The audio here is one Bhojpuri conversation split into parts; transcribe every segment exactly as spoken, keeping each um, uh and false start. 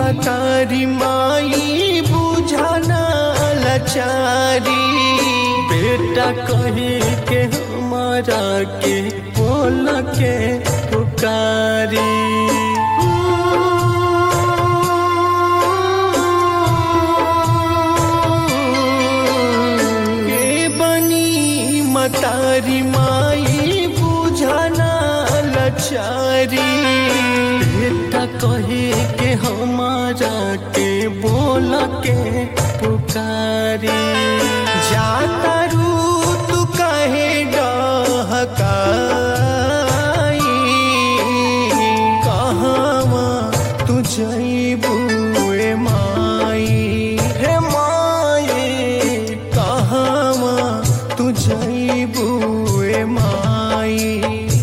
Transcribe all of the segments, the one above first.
मतारी माई बुझाना लाचारी, बेटा कहे के हमारा के बोल के पुकारी। के बनी मतारी माई बुझाना लाचारी, बेटा कहे के हमारा के बोल के पुकारी। जाता रू तू कहे डहकाई, कहवा तू जइबू ए माई, हे माई कहवा तू जइबू ए माई।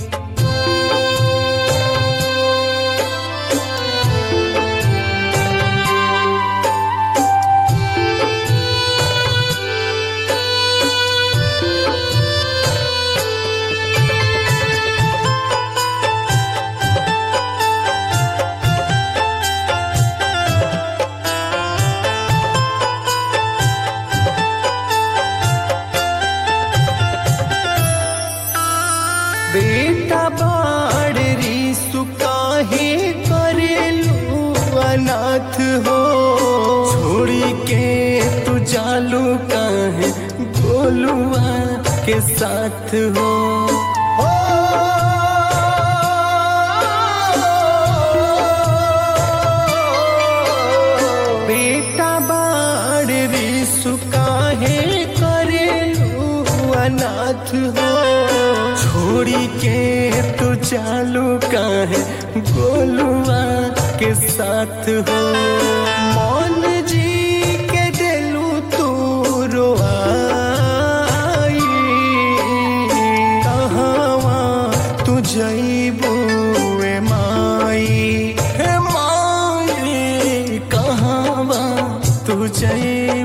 बेटा बाड़ रीसु काहे करेलू अनाथ हो, छोड़ी के तू जालू काहे गोलुआ के साथ हो। बेटा बाड़ रीसु काहे करेलू अनाथ हो, छोड़ी के तू चालू काहे गोलुआ के साथ हो। मन जी के दिलू तू रोआई, कहवा तू जइबू ए माई, हे माई कहवा तू जइबू।